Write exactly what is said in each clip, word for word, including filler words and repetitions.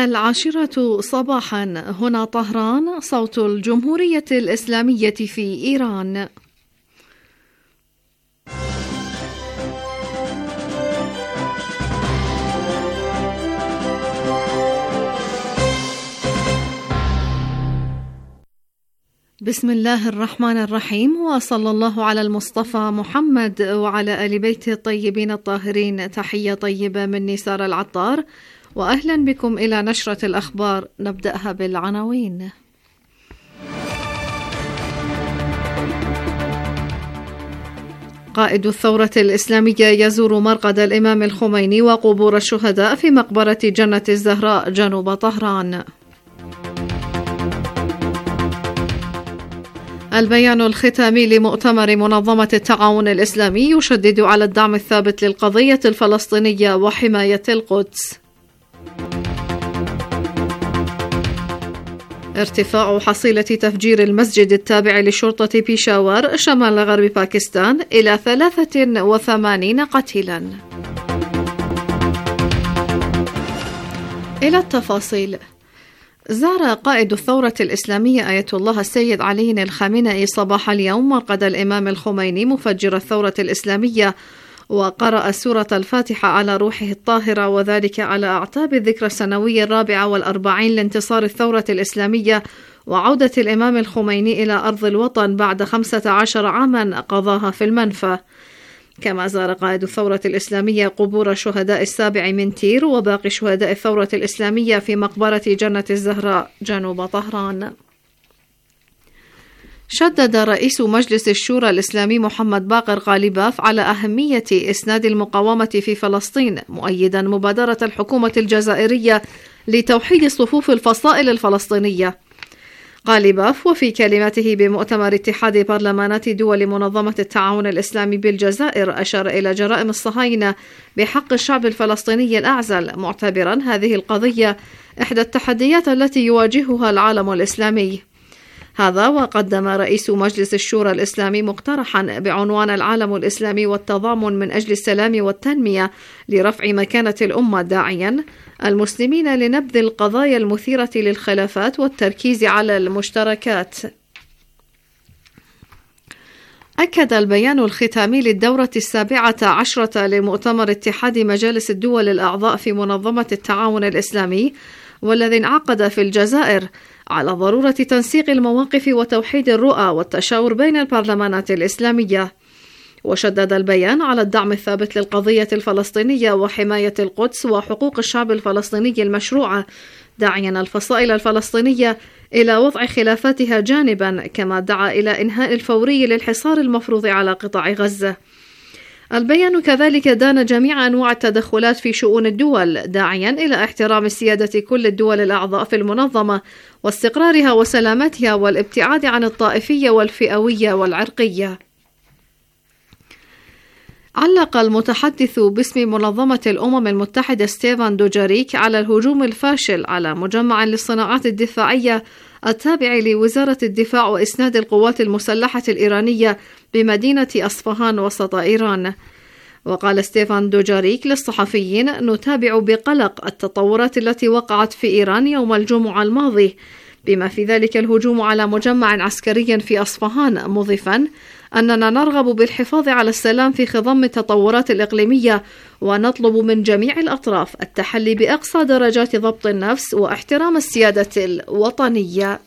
العاشرة صباحا، هنا طهران، صوت الجمهورية الإسلامية في إيران. بسم الله الرحمن الرحيم، وصلى الله على المصطفى محمد وعلى آل بيته الطيبين الطاهرين. تحية طيبة من نسار العطار، وأهلا بكم إلى نشرة الأخبار. نبدأها بالعناوين. قائد الثورة الإسلامية يزور مرقد الإمام الخميني وقبور الشهداء في مقبرة جنة الزهراء جنوب طهران. البيان الختامي لمؤتمر منظمة التعاون الإسلامي يشدد على الدعم الثابت للقضية الفلسطينية وحماية القدس. ارتفاع حصيلة تفجير المسجد التابع لشرطة بيشاور شمال غرب باكستان إلى ثلاثة وثمانين قتيلا. إلى التفاصيل. زار قائد الثورة الإسلامية آية الله السيد علي الخامنئي صباح اليوم مرقد الإمام الخميني مفجر الثورة الإسلامية، وقرأ سورة الفاتحة على روحه الطاهرة، وذلك على أعتاب الذكرى السنوية الرابعة والأربعين لانتصار الثورة الإسلامية وعودة الإمام الخميني إلى أرض الوطن بعد خمسة عشر عاما قضاها في المنفى. كما زار قائد الثورة الإسلامية قبور شهداء السابع من تير وباقي شهداء الثورة الإسلامية في مقبرة جنة الزهراء جنوب طهران. شدد رئيس مجلس الشورى الإسلامي محمد باقر غالباف على أهمية إسناد المقاومة في فلسطين، مؤيدا مبادرة الحكومة الجزائرية لتوحيد صفوف الفصائل الفلسطينية. غالباف وفي كلمته بمؤتمر اتحاد برلمانات دول منظمة التعاون الإسلامي بالجزائر أشار إلى جرائم الصهاينة بحق الشعب الفلسطيني الأعزل، معتبرا هذه القضية إحدى التحديات التي يواجهها العالم الإسلامي. هذا وقدم رئيس مجلس الشورى الإسلامي مقترحا بعنوان العالم الإسلامي والتضامن من أجل السلام والتنمية لرفع مكانة الأمة، داعيا المسلمين لنبذ القضايا المثيرة للخلافات والتركيز على المشتركات. أكد البيان الختامي للدورة السابعة عشرة لمؤتمر اتحاد مجالس الدول الأعضاء في منظمة التعاون الإسلامي والذي انعقد في الجزائر على ضرورة تنسيق المواقف وتوحيد الرؤى والتشاور بين البرلمانات الإسلامية. وشدد البيان على الدعم الثابت للقضية الفلسطينية وحماية القدس وحقوق الشعب الفلسطيني المشروعة، داعيا الفصائل الفلسطينية إلى وضع خلافاتها جانبا، كما دعا إلى إنهاء الفوري للحصار المفروض على قطاع غزة. البيان كذلك دان جميع أنواع التدخلات في شؤون الدول، داعيا إلى احترام سيادة كل الدول الأعضاء في المنظمة واستقرارها وسلامتها والابتعاد عن الطائفية والفئوية والعرقية. علق المتحدث باسم منظمة الأمم المتحدة ستيفان دوجاريك على الهجوم الفاشل على مجمع للصناعات الدفاعية التابع لوزارة الدفاع وإسناد القوات المسلحة الإيرانية بمدينة أصفهان وسط إيران. وقال ستيفان دوجاريك للصحفيين: نتابع بقلق التطورات التي وقعت في إيران يوم الجمعة الماضي، بما في ذلك الهجوم على مجمع عسكري في أصفهان، مضيفا أننا نرغب بالحفاظ على السلام في خضم التطورات الإقليمية، ونطلب من جميع الأطراف التحلي بأقصى درجات ضبط النفس واحترام السيادة الوطنية.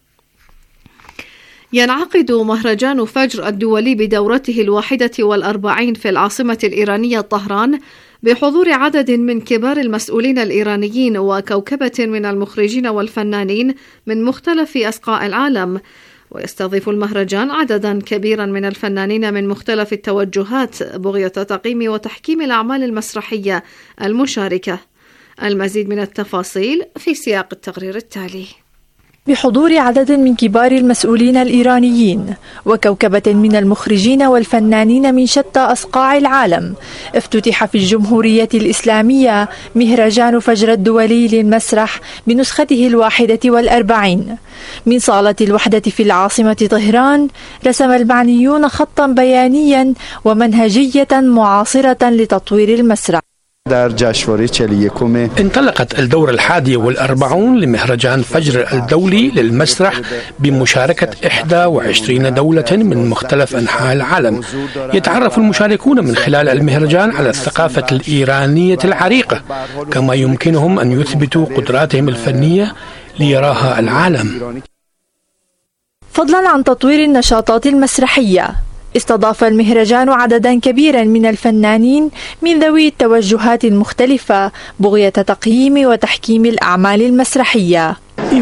ينعقد مهرجان فجر الدولي بدورته الواحدة والأربعين في العاصمة الإيرانية طهران بحضور عدد من كبار المسؤولين الإيرانيين وكوكبة من المخرجين والفنانين من مختلف أصقاع العالم. ويستضيف المهرجان عددا كبيرا من الفنانين من مختلف التوجهات بغية تقييم وتحكيم الأعمال المسرحية المشاركة. المزيد من التفاصيل في سياق التقرير التالي. بحضور عدد من كبار المسؤولين الإيرانيين وكوكبة من المخرجين والفنانين من شتى أصقاع العالم، افتتح في الجمهورية الإسلامية مهرجان فجر الدولي للمسرح بنسخته الواحدة والأربعين. من صالة الوحدة في العاصمة طهران رسم المعنيون خطا بيانيا ومنهجية معاصرة لتطوير المسرح. انطلقت الدورة الحادية والأربعون لمهرجان فجر الدولي للمسرح بمشاركة إحدى وعشرين دولة من مختلف أنحاء العالم. يتعرف المشاركون من خلال المهرجان على الثقافة الإيرانية العريقة، كما يمكنهم أن يثبتوا قدراتهم الفنية ليراها العالم. فضلا عن تطوير النشاطات المسرحية، استضاف المهرجان عددا كبيرا من الفنانين من ذوي التوجهات المختلفة بغية تقييم وتحكيم الأعمال المسرحية.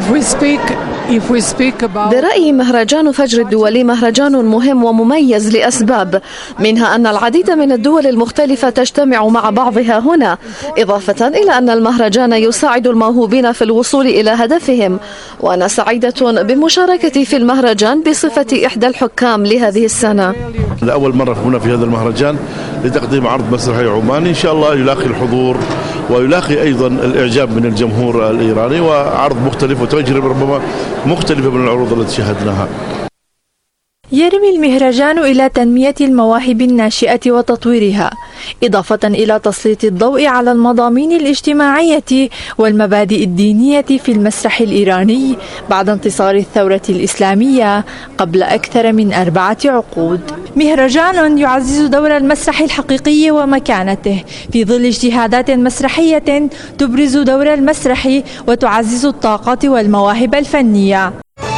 برأيي مهرجان فجر الدولي مهرجان مهم ومميز لأسباب، منها أن العديد من الدول المختلفة تجتمع مع بعضها هنا، إضافة إلى أن المهرجان يساعد الموهوبين في الوصول إلى هدفهم. وأنا سعيدة بمشاركتي في المهرجان بصفة إحدى الحكام لهذه السنة. لأول مرة هنا في هذا المهرجان لتقديم عرض مسرحي عماني، إن شاء الله يلاقي الحضور ويلاقي أيضا الإعجاب من الجمهور الإيراني، وعرض مختلف وتجربة ربما مختلفة من العروض التي شاهدناها. يرمي المهرجان إلى تنمية المواهب الناشئة وتطويرها، إضافة إلى تسليط الضوء على المضامين الاجتماعية والمبادئ الدينية في المسرح الإيراني بعد انتصار الثورة الإسلامية قبل أكثر من أربعة عقود. مهرجان يعزز دور المسرح الحقيقي ومكانته في ظل اجتهادات مسرحية تبرز دور المسرح وتعزز الطاقات والمواهب الفنية.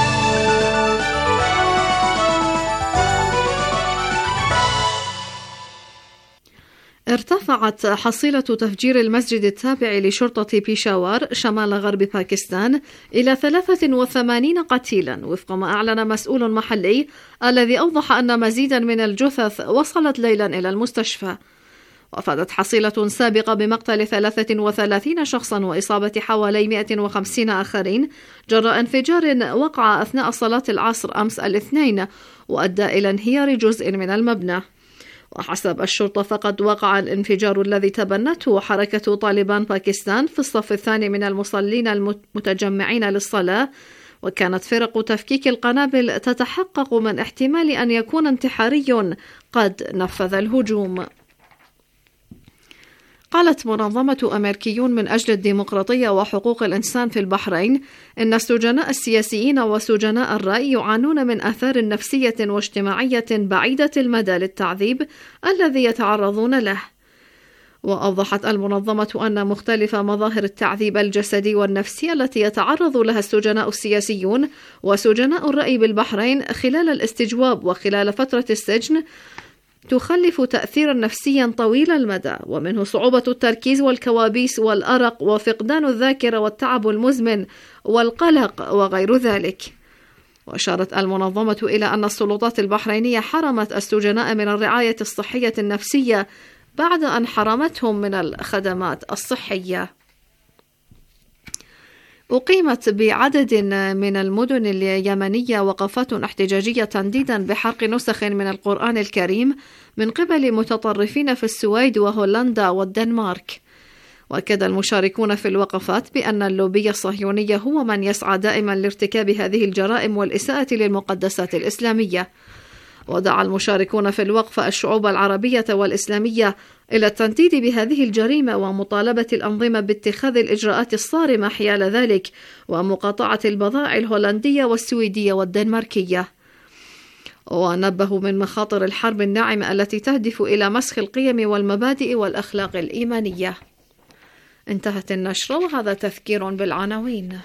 ارتفعت حصيلة تفجير المسجد التابع لشرطة بيشاور شمال غرب باكستان إلى ثلاثة وثمانين قتيلا، وفق ما أعلن مسؤول محلي الذي أوضح أن مزيدا من الجثث وصلت ليلا إلى المستشفى. وأفادت حصيلة سابقة بمقتل ثلاثة وثلاثين شخصا وإصابة حوالي مئة وخمسين آخرين جراء انفجار وقع أثناء صلاة العصر أمس الاثنين وأدى إلى انهيار جزء من المبنى. وحسب الشرطة فقد وقع الانفجار الذي تبنته حركة طالبان باكستان في الصف الثاني من المصلين المتجمعين للصلاة، وكانت فرق تفكيك القنابل تتحقق من احتمال أن يكون انتحاري قد نفذ الهجوم. قالت منظمة أمريكيون من أجل الديمقراطية وحقوق الإنسان في البحرين إن السجناء السياسيين وسجناء الرأي يعانون من آثار نفسية واجتماعية بعيدة المدى للتعذيب الذي يتعرضون له. وأوضحت المنظمة أن مختلف مظاهر التعذيب الجسدي والنفسي التي يتعرض لها السجناء السياسيون وسجناء الرأي بالبحرين خلال الاستجواب وخلال فترة السجن تخلف تأثيرا نفسيا طويل المدى، ومنه صعوبة التركيز والكوابيس والأرق وفقدان الذاكرة والتعب المزمن والقلق وغير ذلك. وأشارت المنظمة إلى أن السلطات البحرينية حرمت السجناء من الرعاية الصحية النفسية بعد أن حرمتهم من الخدمات الصحية. أقيمت بعدد من المدن اليمنية وقفات احتجاجية تنديدا بحرق نسخ من القرآن الكريم من قبل متطرفين في السويد وهولندا والدنمارك. وأكد المشاركون في الوقفات بأن اللوبي الصهيوني هو من يسعى دائما لارتكاب هذه الجرائم والإساءة للمقدسات الإسلامية. ودعا المشاركون في الوقفة الشعوب العربية والإسلامية إلى التنديد بهذه الجريمة ومطالبة الأنظمة باتخاذ الإجراءات الصارمة حيال ذلك ومقاطعة البضائع الهولندية والسويدية والدنماركية. ونبهوا من مخاطر الحرب الناعمة التي تهدف إلى مسخ القيم والمبادئ والأخلاق الإيمانية. انتهت النشرة وهذا تذكير بالعناوين.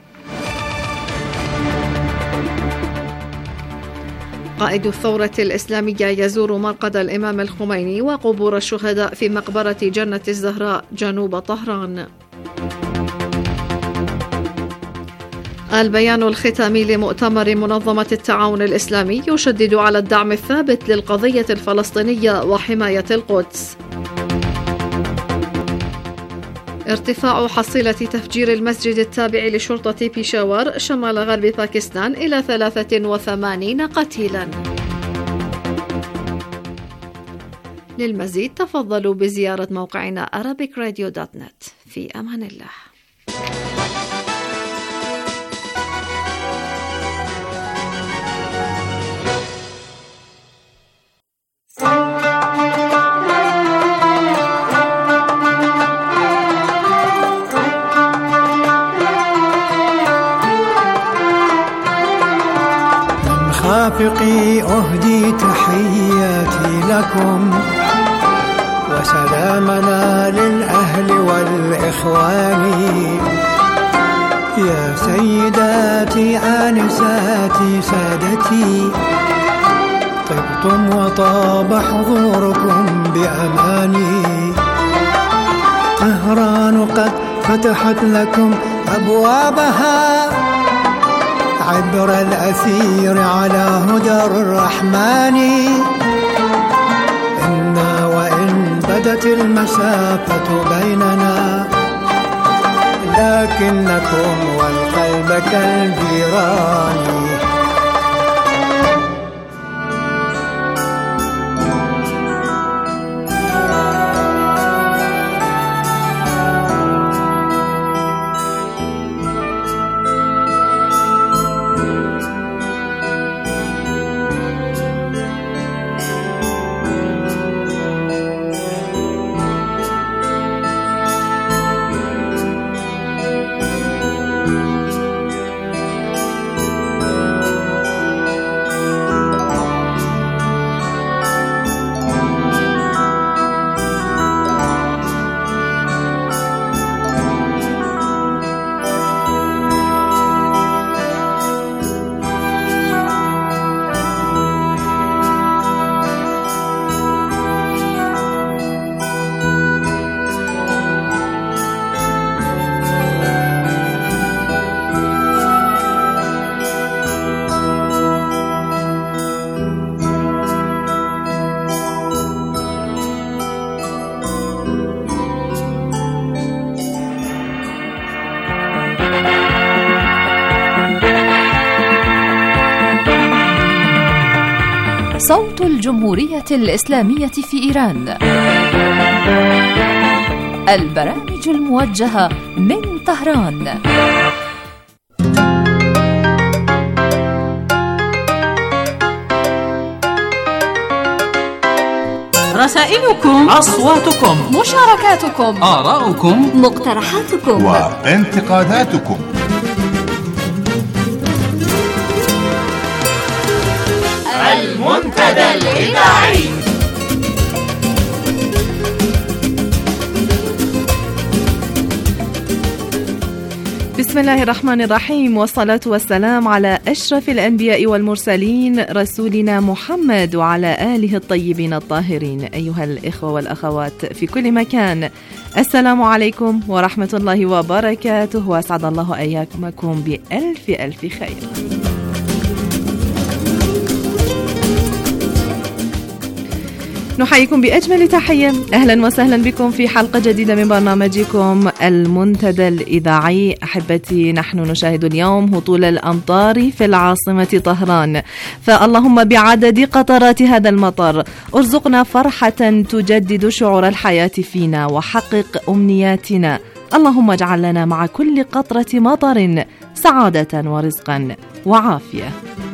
قائد الثورة الإسلامية يزور مرقد الإمام الخميني وقبور الشهداء في مقبرة جنة الزهراء جنوب طهران. البيان الختامي لمؤتمر منظمة التعاون الإسلامي يشدد على الدعم الثابت للقضية الفلسطينية وحماية القدس. ارتفاع حصيلة تفجير المسجد التابع لشرطة بيشاور شمال غرب باكستان إلى ثلاثة وثمانين قتيلا. للمزيد تفضلوا بزيارة موقعنا أرابيك راديو دوت نت. في أمان الله. رافقي أهدي تحياتي لكم، وسلامنا للأهل والإخوان. يا سيداتي آنساتي سادتي، طبتم وطاب حضوركم بأماني. طهران قد فتحت لكم أبوابها، عبر الأثير على هدى الرحمن. إنا وإن بدت المسافة بيننا، لكنكم والقلب كالجيران. صوت الجمهورية الإسلامية في إيران، البرامج الموجهة من طهران. رسائلكم، أصواتكم، مشاركاتكم، آراؤكم، مقترحاتكم وانتقاداتكم. المنتدى الإذاعي. بسم الله الرحمن الرحيم، والصلاة والسلام على أشرف الأنبياء والمرسلين رسولنا محمد وعلى آله الطيبين الطاهرين. أيها الإخوة والأخوات في كل مكان، السلام عليكم ورحمة الله وبركاته، وأسعد الله أيامكم بألف ألف خير. نحييكم بأجمل تحية، أهلا وسهلا بكم في حلقة جديدة من برنامجكم المنتدى الإذاعي. أحبتي، نحن نشاهد اليوم هطول الأمطار في العاصمة طهران، فاللهم بعدد قطرات هذا المطر ارزقنا فرحة تجدد شعور الحياة فينا وحقق أمنياتنا. اللهم اجعل لنا مع كل قطرة مطر سعادة ورزقا وعافية.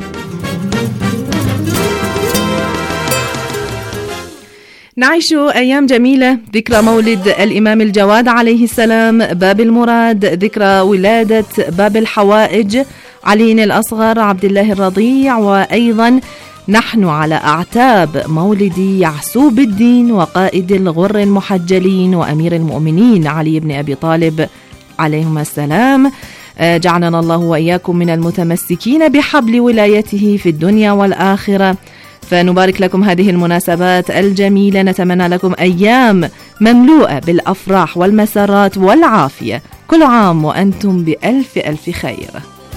نعيش أيام جميلة، ذكرى مولد الإمام الجواد عليه السلام باب المراد، ذكرى ولادة باب الحوائج علي الأصغر عبد الله الرضيع، وأيضا نحن على أعتاب مولد يعسوب الدين وقائد الغر المحجلين وأمير المؤمنين علي بن أبي طالب عليهما السلام. جعلنا الله وإياكم من المتمسكين بحبل ولايته في الدنيا والآخرة. فنبارك لكم هذه المناسبات الجميلة، نتمنى لكم أيام مملوءة بالأفراح والمسرات والعافية. كل عام وأنتم بألف ألف خير.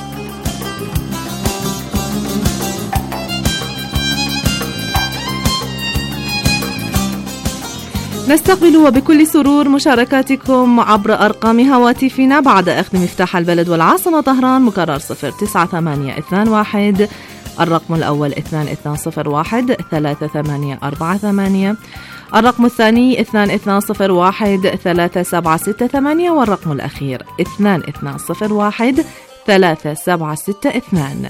نستقبل وبكل سرور مشاركاتكم عبر أرقام هواتفنا بعد أخذ مفتاح البلد والعاصمة طهران، مكرر صفر تسعة ثمانية اثنان واحد، الرقم الأول اثنان اثنان صفر واحد ثلاثة ثمانية أربعة ثمانية، الرقم الثاني اثنان اثنان صفر واحد ثلاثة سبعة ستة ثمانية، والرقم الأخير اثنان اثنان صفر واحد ثلاثة سبعة ستة اثنان.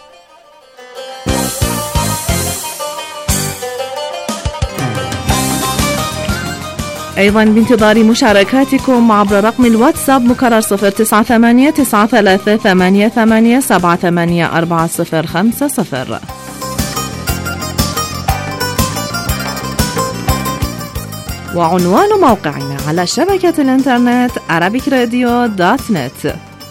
أيضا بانتظار مشاركاتكم عبر رقم الواتساب مكرر صفر تسعة ثمانية تسعة ثلاثة ثمانية ثمانية سبعة ثمانية أربعة صفر خمسة صفر. وعنوان موقعنا على شبكة الإنترنت arabic radio dot net.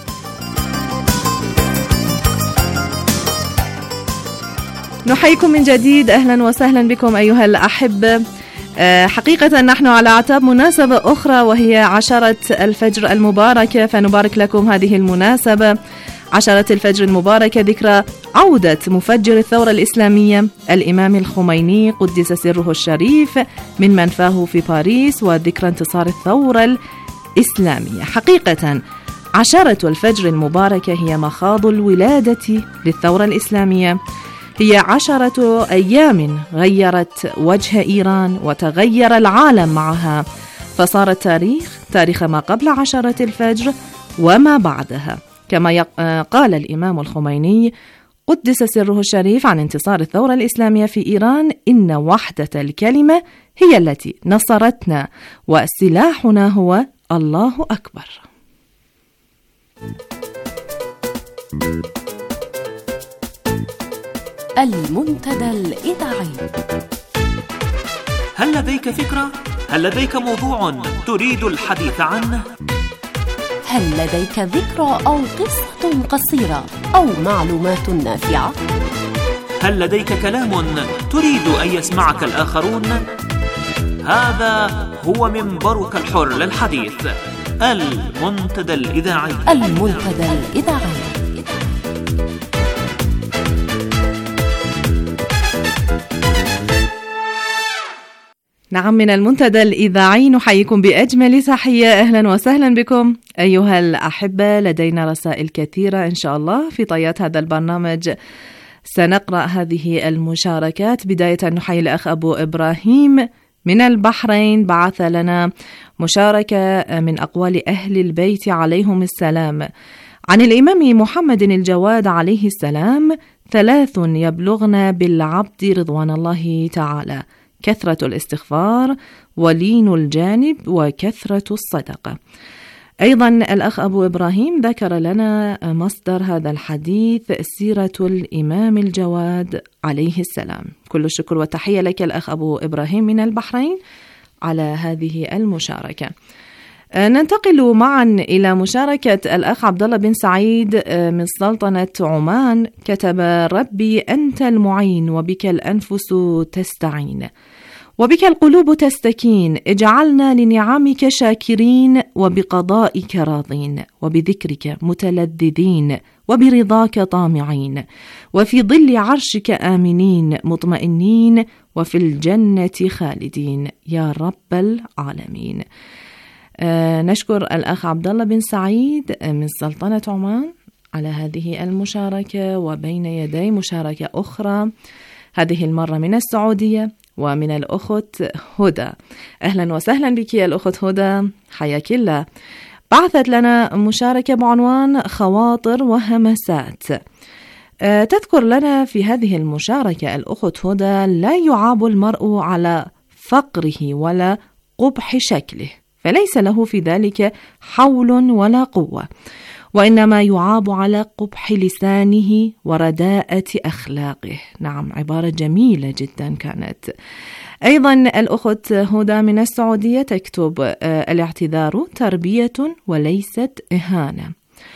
نحييكم من جديد، أهلا وسهلا بكم أيها الأحبة. حقيقة نحن على أعتاب مناسبة أخرى وهي عشرة الفجر المباركة، فنبارك لكم هذه المناسبة عشرة الفجر المباركة، ذكرى عودة مفجر الثورة الإسلامية الإمام الخميني قدس سره الشريف من منفاه في باريس، وذكرى انتصار الثورة الإسلامية. حقيقة عشرة الفجر المباركة هي مخاض الولادة للثورة الإسلامية، هي عشرة أيام غيرت وجه إيران وتغير العالم معها، فصار التاريخ تاريخ ما قبل عشرة الفجر وما بعدها، كما قال الإمام الخميني قدس سره الشريف عن انتصار الثورة الإسلامية في إيران: إن وحدة الكلمة هي التي نصرتنا وسلاحنا هو الله أكبر. المنتدى الإذاعي. هل لديك فكرة؟ هل لديك موضوع تريد الحديث عنه؟ هل لديك ذكرى أو قصة قصيرة أو معلومات نافعة؟ هل لديك كلام تريد أن يسمعك الآخرون؟ هذا هو منبرك الحر للحديث، المنتدى الإذاعي. المنتدى الإذاعي. نعم، من المنتدى الإذاعي نحييكم بأجمل تحية. أهلا وسهلا بكم أيها الأحبة. لدينا رسائل كثيرة إن شاء الله في طيات هذا البرنامج، سنقرأ هذه المشاركات. بداية نحيي الأخ أبو إبراهيم من البحرين، بعث لنا مشاركة من أقوال أهل البيت عليهم السلام عن الإمام محمد الجواد عليه السلام: ثلاث يبلغن بالعبد رضوان الله تعالى: كثرة الاستغفار، ولين الجانب، وكثرة الصدقة. أيضا الأخ أبو إبراهيم ذكر لنا مصدر هذا الحديث: سيرة الإمام الجواد عليه السلام. كل الشكر والتحية لك الأخ أبو إبراهيم من البحرين على هذه المشاركة. ننتقل معا إلى مشاركة الأخ عبد الله بن سعيد من سلطنة عمان، كتب: ربي أنت المعين وبك الأنفس تستعين وبك القلوب تستكين، اجعلنا لنعمك شاكرين وبقضائك راضين وبذكرك متلذذين وبرضاك طامعين وفي ظل عرشك آمنين مطمئنين وفي الجنة خالدين يا رب العالمين. آه نشكر الأخ عبد الله بن سعيد من سلطنة عمان على هذه المشاركة. وبين يدي مشاركة أخرى، هذه المرة من السعودية ومن الأخت هدى. أهلا وسهلا بك يا الأخت هدى، حياك الله. بعثت لنا مشاركة بعنوان خواطر وهمسات. أه تذكر لنا في هذه المشاركة الأخت هدى: لا يعاب المرء على فقره ولا قبح شكله، فليس له في ذلك حول ولا قوة، وإنما يعاب على قبح لسانه ورداءة أخلاقه. نعم، عبارة جميلة جدا كانت. أيضا الأخت هدى من السعودية تكتب: الاعتذار تربية وليست إهانة.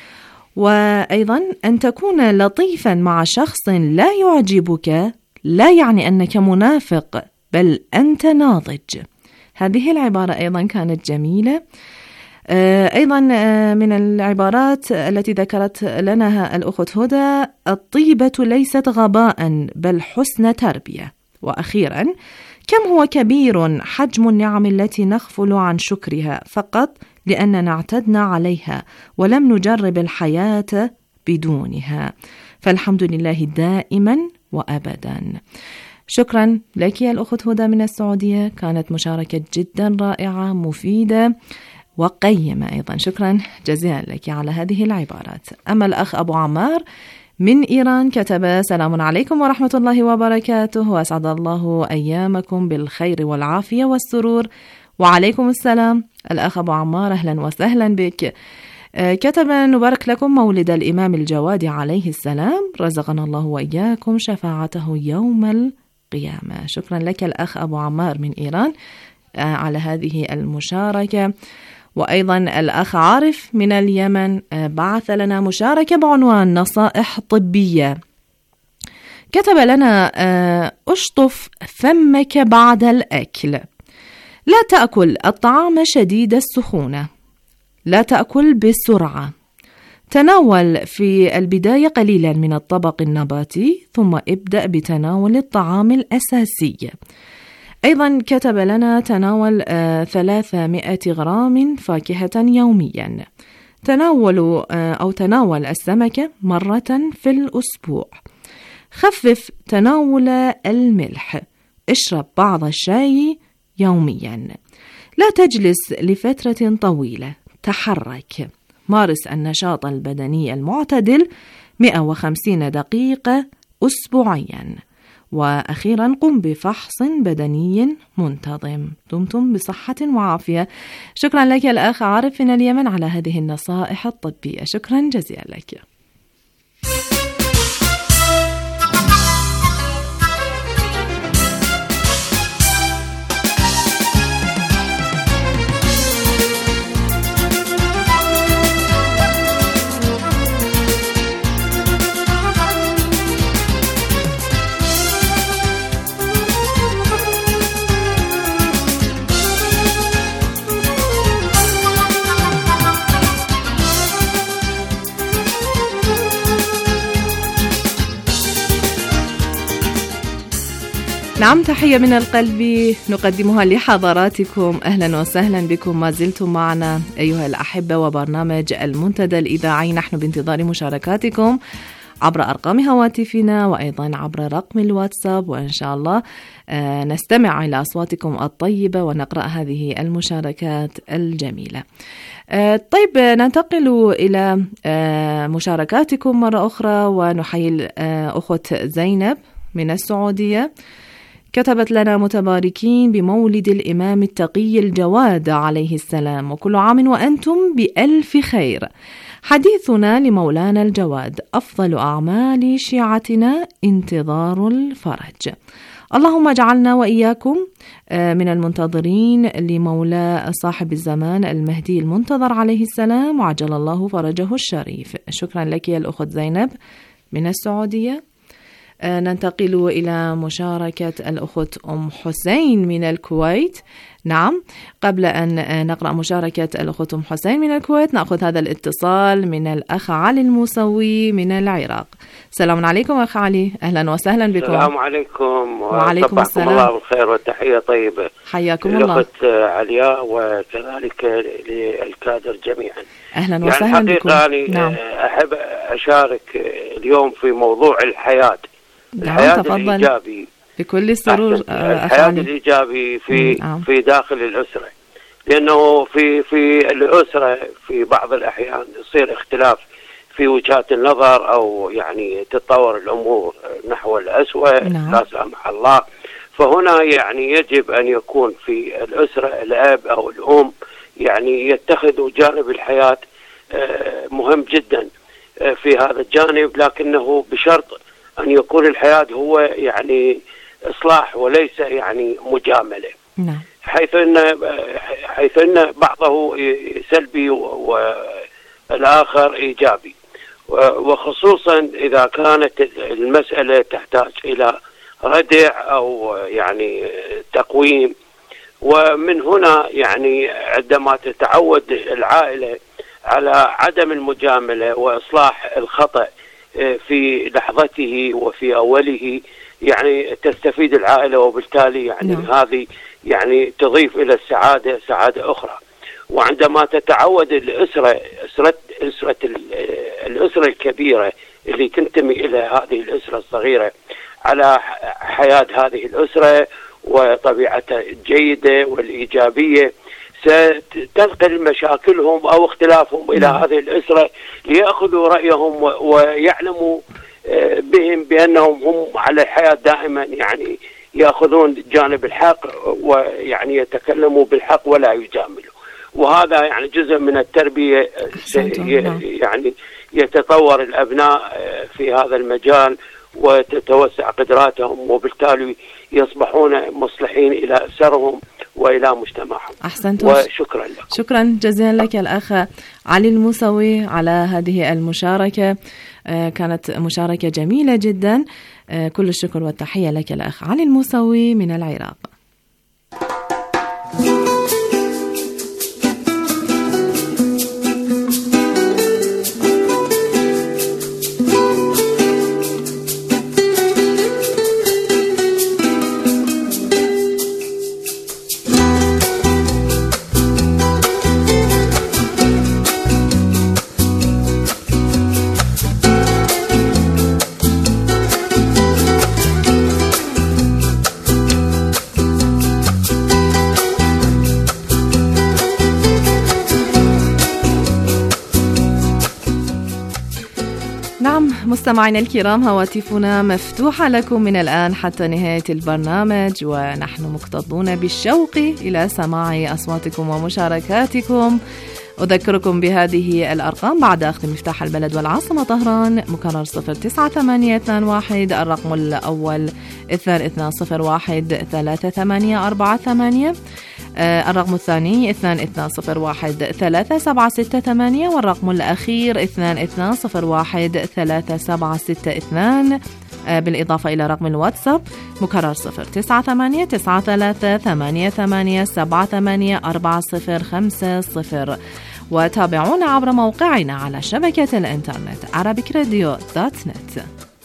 وأيضا أن تكون لطيفا مع شخص لا يعجبك لا يعني أنك منافق، بل أنت ناضج. هذه العبارة أيضا كانت جميلة. أيضا من العبارات التي ذكرت لنا الأخت هدى: الطيبة ليست غباء بل حسن تربية. وأخيرا: كم هو كبير حجم النعم التي نغفل عن شكرها فقط لأننا اعتدنا عليها ولم نجرب الحياة بدونها، فالحمد لله دائما وأبدا. شكرا لك يا الأخت هدى من السعودية، كانت مشاركة جدا رائعة مفيدة وقيمة أيضا. شكرا جزيلا لك على هذه العبارات. أما الأخ أبو عمار من إيران كتب: سلام عليكم ورحمة الله وبركاته، وأسعد الله أيامكم بالخير والعافية والسرور. وعليكم السلام الأخ أبو عمار، أهلا وسهلا بك. كتب: نبارك لكم مولد الإمام الجواد عليه السلام، رزقنا الله وإياكم شفاعته يوم القيامة. شكرا لك الأخ أبو عمار من إيران، على هذه المشاركة. وأيضا الأخ عارف من اليمن بعث لنا مشاركة بعنوان نصائح طبية. كتب لنا أشطف فمك بعد الأكل، لا تأكل الطعام شديد السخونة، لا تأكل بسرعة، تناول في البداية قليلا من الطبق النباتي ثم ابدأ بتناول الطعام الأساسي. أيضا كتب لنا تناول ثلاثمائة غرام فاكهة يوميا، تناول أو تناول السمكة مرة في الأسبوع، خفف تناول الملح، اشرب بعض الشاي يوميا، لا تجلس لفترة طويلة، تحرك، مارس النشاط البدني المعتدل مئة وخمسين دقيقة أسبوعيا، وأخيرا قم بفحص بدني منتظم. دمتم بصحة وعافية. شكرا لك الأخ عارف من اليمن على هذه النصائح الطبية، شكرا جزيلا لك. نعم، تحية من القلب نقدمها لحضراتكم. أهلا وسهلا بكم، ما زلتم معنا أيها الأحبة وبرنامج المنتدى الإذاعي. نحن بانتظار مشاركاتكم عبر أرقام هواتفنا وأيضا عبر رقم الواتساب، وإن شاء الله نستمع إلى أصواتكم الطيبة ونقرأ هذه المشاركات الجميلة. طيب، ننتقل إلى مشاركاتكم مرة أخرى ونحيي أخوة زينب من السعودية. كتبت لنا: متباركين بمولد الإمام التقي الجواد عليه السلام، وكل عام وأنتم بألف خير. حديثنا لمولانا الجواد: أفضل أعمال شيعتنا انتظار الفرج. اللهم اجعلنا وإياكم من المنتظرين لمولى صاحب الزمان المهدي المنتظر عليه السلام، وعجل الله فرجه الشريف. شكرا لك يا الأخت زينب من السعودية. ننتقل إلى مشاركة الأخت أم حسين من الكويت. نعم، قبل أن نقرأ مشاركة الأخت أم حسين من الكويت نأخذ هذا الاتصال من الأخ علي الموسوي من العراق. السلام عليكم أخ علي، أهلا وسهلا بكم. السلام عليكم وعليكم السلام. الله بالخير والتحية طيبة. حياكم الله. الأخت علياء وكذلك للكادر جميعا. أهلا وسهلا يعني بكم. يعني نعم. أحب أشارك اليوم في موضوع الحياة. الحياة الإيجابي بكل سرور. الحياة الإيجابي في نعم. في داخل الأسرة، لأنه في في الأسرة في بعض الأحيان يصير اختلاف في وجهات النظر، أو يعني تتطور الأمور نحو الأسوأ. نعم. لا سامح الله. فهنا يعني يجب أن يكون في الأسرة الأب أو الأم يعني يتخذوا جانب الحياة مهم جدا في هذا الجانب، لكنه بشرط أن يكون الحياة هو يعني إصلاح وليس يعني مجاملة. نعم. حيث أن حيث أن بعضه سلبي والآخر إيجابي، وخصوصا إذا كانت المسألة تحتاج إلى ردع أو يعني تقويم. ومن هنا يعني عندما تتعود العائلة على عدم المجاملة وإصلاح الخطأ في لحظته وفي أوله، يعني تستفيد العائلة، وبالتالي يعني نعم. هذه يعني تضيف إلى السعادة سعادة أخرى. وعندما تتعود الأسرة أسرة أسرة الأسرة الكبيرة اللي تنتمي إلى هذه الأسرة الصغيرة على حياة هذه الأسرة وطبيعتها الجيدة والإيجابية، ستنقل مشاكلهم أو اختلافهم إلى هذه الأسرة ليأخذوا رأيهم ويعلموا بهم بأنهم هم على الحياة دائما يعني يأخذون جانب الحق، ويعني يتكلموا بالحق ولا يجاملوا. وهذا يعني جزء من التربية، يعني يتطور الأبناء في هذا المجال وتتوسع قدراتهم، وبالتالي يصبحون مصلحين إلى أسرهم وإلى مجتمعهم. أحسنت، وشكرا لكم. شكرا جزيلا لك الأخ علي الموسوي على هذه المشاركة، كانت مشاركة جميلة جدا. كل الشكر والتحية لك الأخ علي الموسوي من العراق. مستمعينا الكرام، هواتفنا مفتوحة لكم من الآن حتى نهاية البرنامج، ونحن مكتظون بالشوق إلى سماع أصواتكم ومشاركاتكم. أذكركم بهذه الأرقام بعد أخذ مفتاح البلد والعاصمة طهران، مكرر صفر تسعة ثمانية اثنان واحد، الرقم الأول اثنان اثنان صفر واحد ثلاثة ثمانية أربعة ثمانية، الرقم الثاني اثنان اثنان صفر واحد ثلاثة سبعة ستة ثمانية، والرقم الأخير اثنان اثنان صفر واحد ثلاثة سبعة ستة اثنان، بالإضافة إلى رقم الواتساب مكرر صفر تسعة ثمانية تسعة ثلاثة ثمانية ثمانية سبعة ثمانية أربعة صفر خمسة صفر. وتابعونا عبر موقعنا على شبكة الإنترنت arabic radio dot net.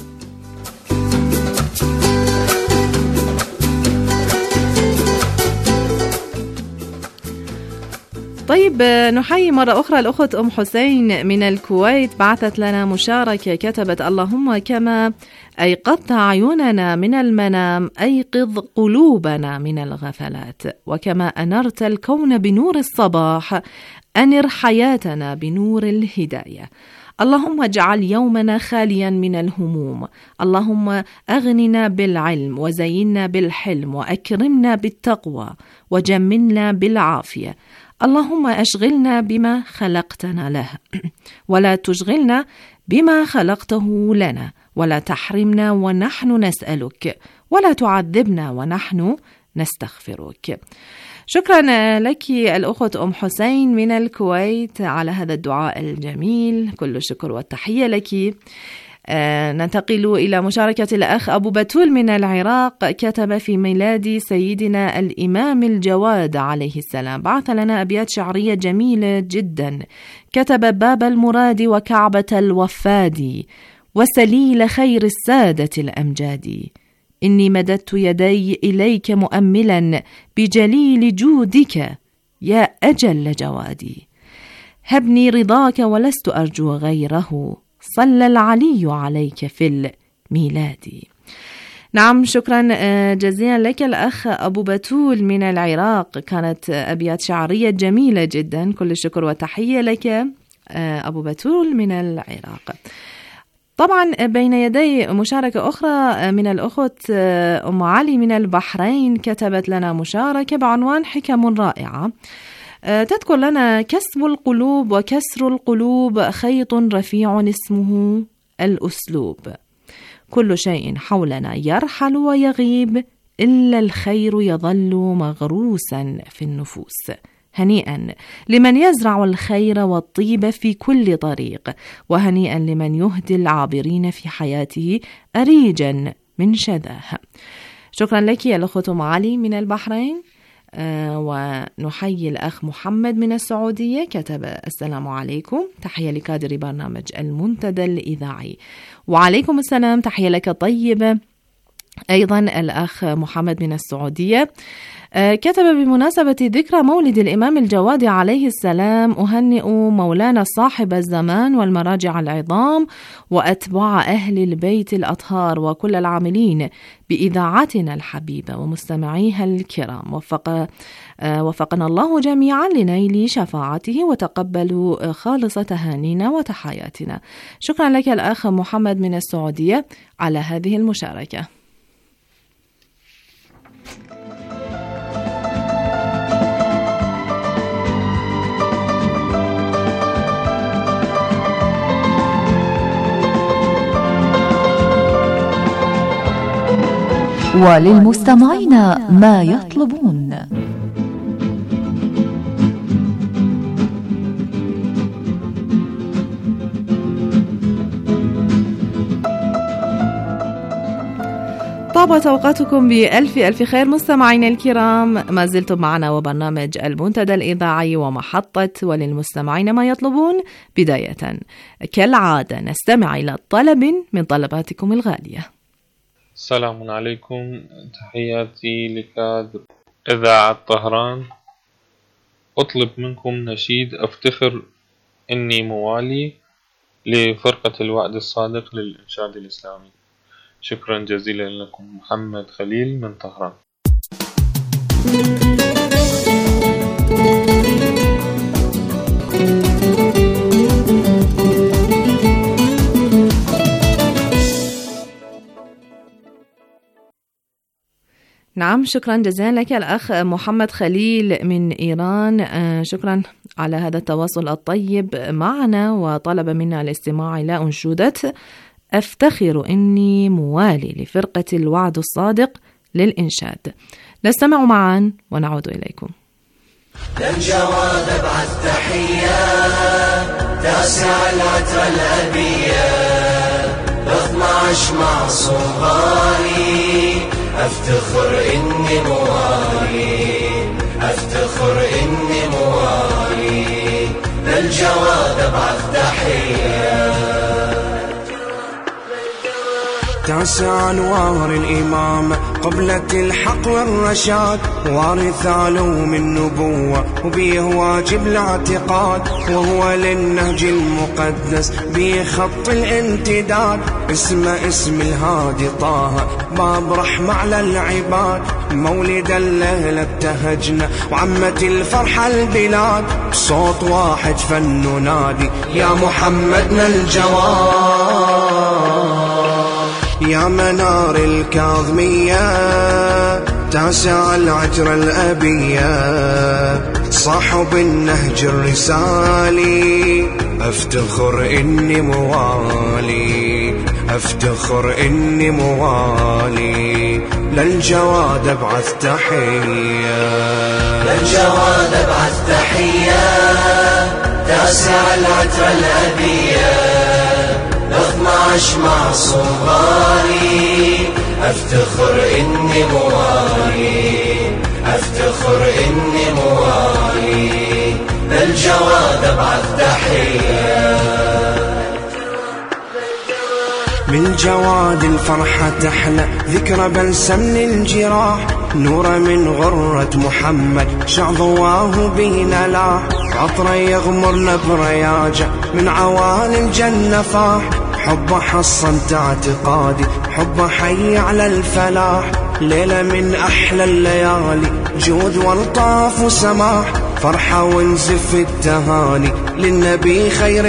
طيب، نحيي مرة أخرى الأخت أم حسين من الكويت، بعثت لنا مشاركة كتبت: اللهم كما أيقظت عيوننا من المنام أيقظ قلوبنا من الغفلات، وكما أنرت الكون بنور الصباح أنر حياتنا بنور الهداية. اللهم اجعل يومنا خاليا من الهموم، اللهم أغننا بالعلم وزينا بالحلم وأكرمنا بالتقوى وجملنا بالعافية. اللهم أشغلنا بما خلقتنا له ولا تشغلنا بما خلقته لنا، ولا تحرمنا ونحن نسألك، ولا تعذبنا ونحن نستغفرك. شكرا لك الأخت أم حسين من الكويت على هذا الدعاء الجميل، كل الشكر والتحية لك. آه ننتقل إلى مشاركة الأخ أبو بتول من العراق، كتب: في ميلاد سيدنا الإمام الجواد عليه السلام، بعث لنا أبيات شعرية جميلة جدا. كتب: باب المراد وكعبة الوفاد وسليل خير السادة الأمجاد، إني مددت يدي إليك مؤملا بجليل جودك يا أجل جوادي، هبني رضاك ولست أرجو غيره، صلى العلي عليك في الميلاد. نعم، شكرا جزيلا لك الأخ أبو بتول من العراق، كانت أبيات شعرية جميلة جدا، كل الشكر والتحية لك أبو بتول من العراق. طبعا بين يدي مشاركة أخرى من الأخت أم علي من البحرين، كتبت لنا مشاركة بعنوان حكم رائعة، تذكر لنا: كسب القلوب وكسر القلوب خيط رفيع اسمه الأسلوب، كل شيء حولنا يرحل ويغيب إلا الخير يظل مغروسا في النفوس. هنيئا لمن يزرع الخير والطيب في كل طريق، وهنيئا لمن يهدي العابرين في حياته أريجا من شذاه. شكرا لك يا الأخت أم علي من البحرين. آه ونحيي الأخ محمد من السعودية، كتب: السلام عليكم، تحية لكادر برنامج المنتدى الإذاعي. وعليكم السلام، تحية لك طيبة. أيضا الأخ محمد من السعودية كتب: بمناسبة ذكرى مولد الإمام الجواد عليه السلام، أهنئ مولانا صاحب الزمان والمراجع العظام وأتباع أهل البيت الأطهار وكل العاملين بإذاعتنا الحبيبة ومستمعيها الكرام، وفق وفقنا الله جميعا لنيل شفاعته، وتقبلوا خالص تهانينا وتحياتنا. شكرا لك الأخ محمد من السعودية على هذه المشاركة. وللمستمعين ما يطلبون. طابت أوقاتكم بألف ألف خير مستمعين الكرام، ما زلتم معنا وبرنامج المنتدى الإذاعي ومحطة وللمستمعين ما يطلبون. بداية كالعادة نستمع إلى طلب من طلباتكم الغالية. السلام عليكم، تحياتي لكادر إذاعة طهران. أطلب منكم نشيد أفتخر إني موالي لفرقة الوعد الصادق للإنشاد الإسلامي. شكرا جزيلا لكم. محمد خليل من طهران. نعم، شكرا جزيلا لك الأخ محمد خليل من إيران. شكرا على هذا التواصل الطيب معنا، وطلب منا الاستماع إلى أنشودة أفتخر إني موالي لفرقة الوعد الصادق للإنشاد. نستمع معا ونعود إليكم. للجواد ابعث تحية تاسع العترة الأبية اثناش مع صغاري أفتخر إني موالي أفتخر إني موالي للجواد ابعث تحية. تاسع أنوار الإمام قبلة الحق والرشاد وارث علوم النبوة وبيه واجب الاعتقاد وهو للنهج المقدس بيه خط الامتداد اسمه اسم الهادي طه باب رحمة على العباد مولد الليلة ابتهجنا وعمت الفرحة البلاد بصوت واحد فن نادي يا محمدنا الجواد يا منار الكاظمية تاسع العترة الأبية صاحب النهج الرسالي أفتخر إني موالي أفتخر إني موالي للجواد أبعث تحية للجواد أبعث تحية تاسع العترة الأبية اثناش مع صغاري أفتخر إني موالي أفتخر إني موالي للجواد أبعث تحية. من جواد الفرحة تحلى ذكرى بلسم الجراح نور من غرة محمد شع ضواه بينا لاح عطر يغمرنا برياجة من عوالي الجنة فاح حب حصنت اعتقادي حب حي على الفلاح ليلة من أحلى الليالي جود والطاف وسماح فرحة ونزف التهاني للنبي خير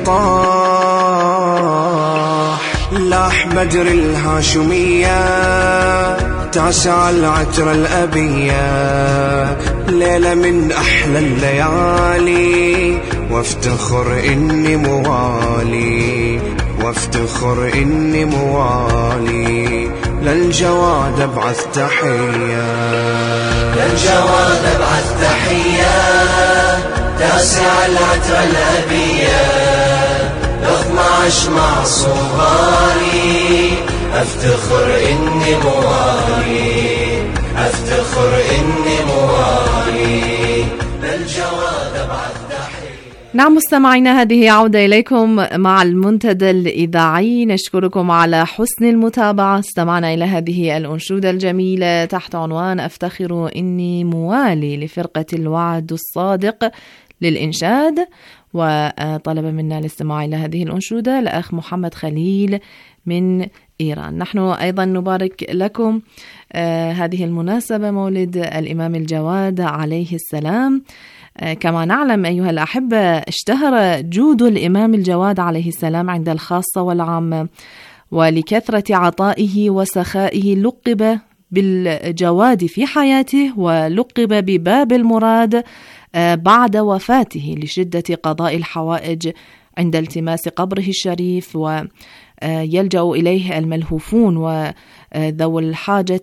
البطاح لاح بدر الهاشمية تاسع العترة الأبية ليلة من أحلى الليالي وافتخر إني موالي وافتخر إني موالي للجواد أبعث تحية للجواد أبعث تحية تاسع العترة الأبية اثناش مع صغاري أفتخر إني موالي أفتخر إني موالي للجواد أبعث تحية. نعم مستمعينا، هذه عودة إليكم مع المنتدى الإذاعي. نشكركم على حسن المتابعة. استمعنا إلى هذه الأنشودة الجميلة تحت عنوان أفتخر إني موالي لفرقة الوعد الصادق للإنشاد، وطلب منا الاستماع إلى هذه الأنشودة الأخ محمد خليل من إيران. نحن أيضا نبارك لكم آه هذه المناسبة مولد الإمام الجواد عليه السلام. آه كما نعلم أيها الأحبة اشتهر جود الإمام الجواد عليه السلام عند الخاصة والعامة، ولكثرة عطائه وسخائه لقب بالجواد في حياته ولقب بباب المراد بعد وفاته لشدة قضاء الحوائج عند التماس قبره الشريف، ويلجأ إليه الملهوفون وذو الحاجة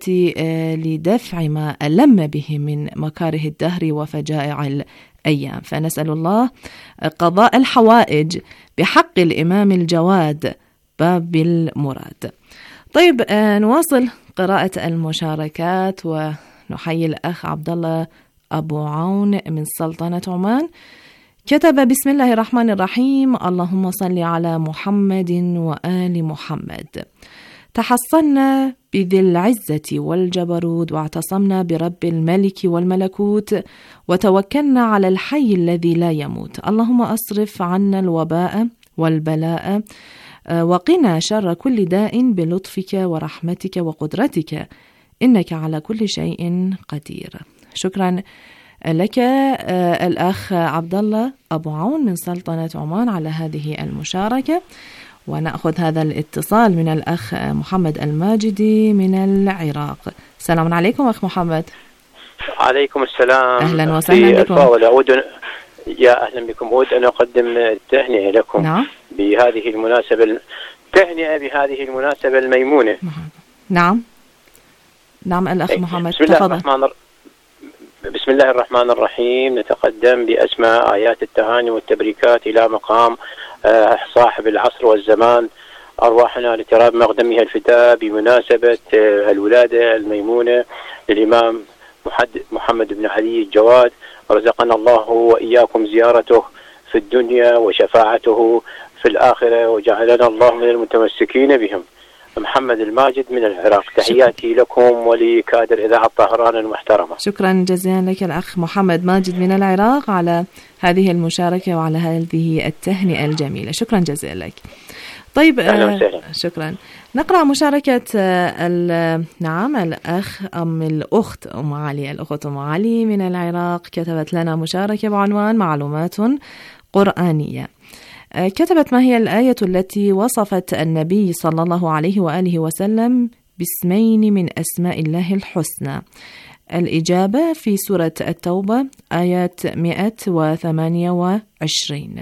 لدفع ما ألم به من مكاره الدهر وفجائع الأيام. فنسأل الله قضاء الحوائج بحق الإمام الجواد باب المراد. طيب نواصل قراءة المشاركات ونحيي الأخ عبد الله أبو عون من سلطنة عمان. كتب: بسم الله الرحمن الرحيم، اللهم صل على محمد وآل محمد. تحصنا بذي العزة والجبروت، واعتصمنا برب الملك والملكوت، وتوكلنا على الحي الذي لا يموت. اللهم أصرف عنا الوباء والبلاء، وقنا شر كل داء بلطفك ورحمتك وقدرتك، إنك على كل شيء قدير. شكرا لك الأخ عبد الله أبو عون من سلطنة عمان على هذه المشاركة. ونأخذ هذا الاتصال من الأخ محمد الماجدي من العراق. السلام عليكم أخ محمد. عليكم السلام. أهلا وسهلا بكم. أود يا أهلا بكم. أود أن أقدم التهنئة لكم. نعم. بهذه المناسبة التهنئة بهذه المناسبة الميمونة. نعم نعم الأخ محمد بسم الله الرحمن الر... بسم الله الرحمن الرحيم. نتقدم بأسماء آيات التهاني والتبريكات إلى مقام صاحب العصر والزمان، أرواحنا لتراب مقدمها الفداء بمناسبة الولادة الميمونة للإمام محمد بن علي الجواد، رزقنا الله وإياكم زيارته في الدنيا وشفاعته في الآخرة، وجعلنا الله من المتمسكين بهم. محمد الماجد من العراق. تحياتي لكم ولكادر إذاعة طهران المحترمة. شكرا جزيلا لك الأخ محمد ماجد من العراق على هذه المشاركة وعلى هذه التهنئة الجميلة. شكرا جزيلا لك. طيب آه شكرا. نقرأ مشاركة آه نعم الأخ أم الأخت أم علي الأخت أم علي من العراق. كتبت لنا مشاركة بعنوان معلومات قرآنية. كتبت: ما هي الآية التي وصفت النبي صلى الله عليه وآله وسلم باسمين من أسماء الله الحسنى؟ الإجابة في سورة التوبة آيات مئة وثمانية وعشرين.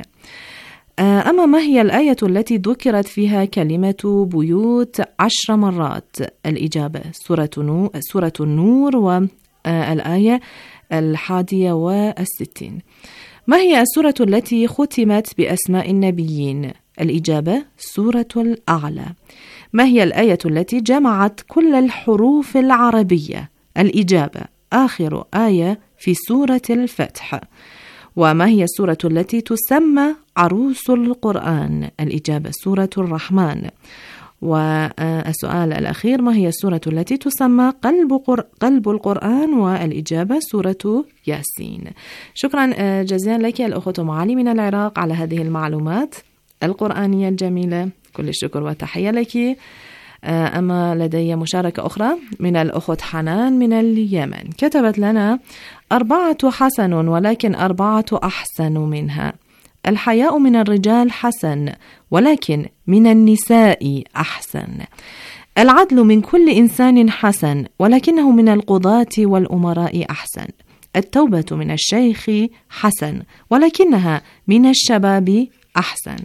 أما ما هي الآية التي ذكرت فيها كلمة بيوت عشر مرات؟ الإجابة سورة نور, سورة النور والآية الحادية والستين. ما هي السورة التي ختمت بأسماء النبيين؟ الإجابة سورة الأعلى. ما هي الآية التي جمعت كل الحروف العربية؟ الإجابة آخر آية في سورة الفتح. وما هي السورة التي تسمى عروس القرآن؟ الإجابة سورة الرحمن. والسؤال الأخير: ما هي السورة التي تسمى قلب, قر... قلب القرآن؟ والإجابة سورة ياسين. شكرا جزيلا لك الأخت معالي من العراق على هذه المعلومات القرآنية الجميلة. كل الشكر والتحية لك. أما لدي مشاركة أخرى من الأخت حنان من اليمن. كتبت لنا: أربعة حسن ولكن أربعة أحسن منها. الحياء من الرجال حسن ولكن من النساء أحسن. العدل من كل إنسان حسن ولكنه من القضاة والأمراء أحسن. التوبة من الشيخ حسن ولكنها من الشباب أحسن.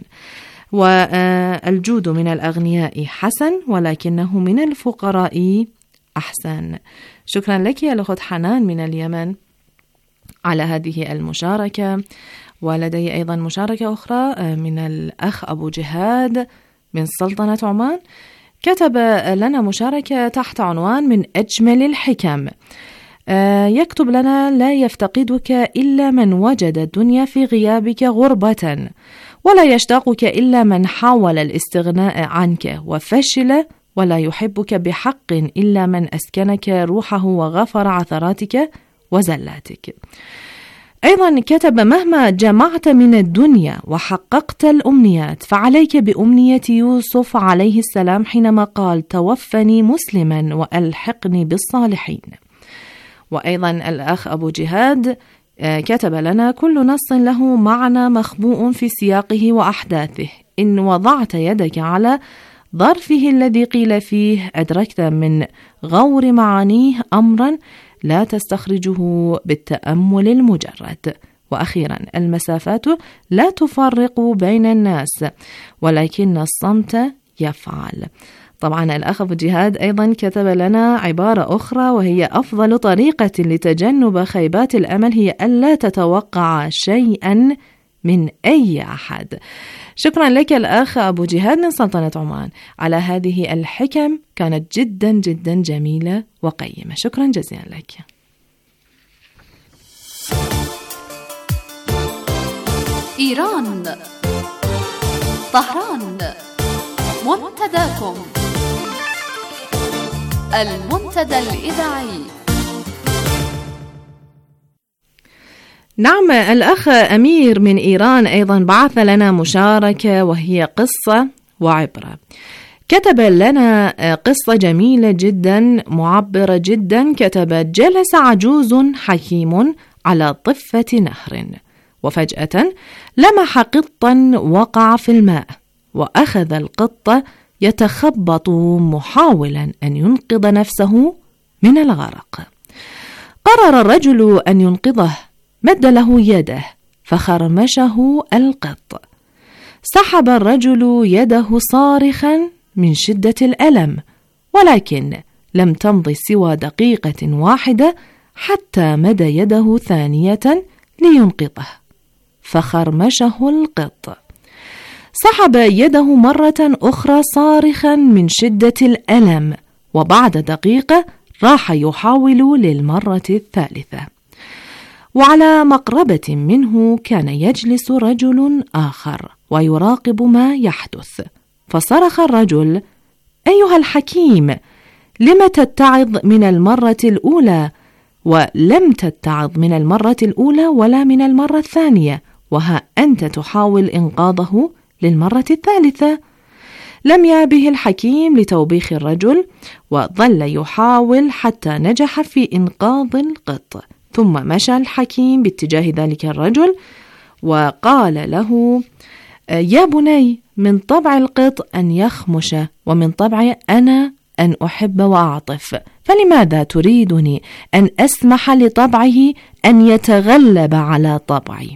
والجود من الأغنياء حسن ولكنه من الفقراء أحسن. شكرا لك يا الأخت حنان من اليمن على هذه المشاركة. ولدي أيضا مشاركة أخرى من الأخ أبو جهاد من سلطنة عمان. كتب لنا مشاركة تحت عنوان من أجمل الحكم. يكتب لنا: لا يفتقدك إلا من وجد الدنيا في غيابك غربة، ولا يشتاقك إلا من حاول الاستغناء عنك وفشل، ولا يحبك بحق إلا من أسكنك روحه وغفر عثراتك وزلاتك. أيضا كتب: مهما جمعت من الدنيا وحققت الأمنيات فعليك بأمنية يوسف عليه السلام حينما قال: توفني مسلما وألحقني بالصالحين. وأيضا الأخ أبو جهاد كتب لنا: كل نص له معنى مخبوء في سياقه وأحداثه، إن وضعت يدك على ظرفه الذي قيل فيه أدركت من غور معانيه أمرا لا تستخرجه بالتأمل المجرد. وأخيرا، المسافات لا تفرق بين الناس، ولكن الصمت يفعل. طبعا الأخ أبو جهاد أيضا كتب لنا عبارة أخرى، وهي أفضل طريقة لتجنب خيبات الأمل هي ألا تتوقع شيئا من أي أحد. شكرا لك الأخ أبو جهاد من سلطنة عمان على هذه الحكم، كانت جدا جدا جميلة وقيمة. شكرا جزيلا لك. إيران، طهران، منتداكم، المنتدى الإذاعي. نعم، الأخ أمير من إيران أيضا بعث لنا مشاركة، وهي قصة وعبرة. كتب لنا قصة جميلة جدا معبرة جدا. كتب: جلس عجوز حكيم على ضفة نهر، وفجأة لمح قطا وقع في الماء، وأخذ القط يتخبط محاولا أن ينقذ نفسه من الغرق. قرر الرجل أن ينقذه، مد له يده فخرمشه القط. سحب الرجل يده صارخا من شدة الألم، ولكن لم تمض سوى دقيقة واحدة حتى مد يده ثانية لينقذه، فخرمشه القط. سحب يده مرة أخرى صارخا من شدة الألم، وبعد دقيقة راح يحاول للمرة الثالثة. وعلى مقربة منه كان يجلس رجل آخر ويراقب ما يحدث، فصرخ الرجل: أيها الحكيم، لم تتعظ من المرة الأولى؟ ولم تتعظ من المرة الأولى ولا من المرة الثانية، وها أنت تحاول إنقاذه للمرة الثالثة. لم يأبه الحكيم لتوبيخ الرجل، وظل يحاول حتى نجح في إنقاذ القط. ثم مشى الحكيم باتجاه ذلك الرجل وقال له: يا بني، من طبع القط أن يخمش، ومن طبعي أنا أن أحب وأعطف، فلماذا تريدني أن أسمح لطبعه أن يتغلب على طبعي؟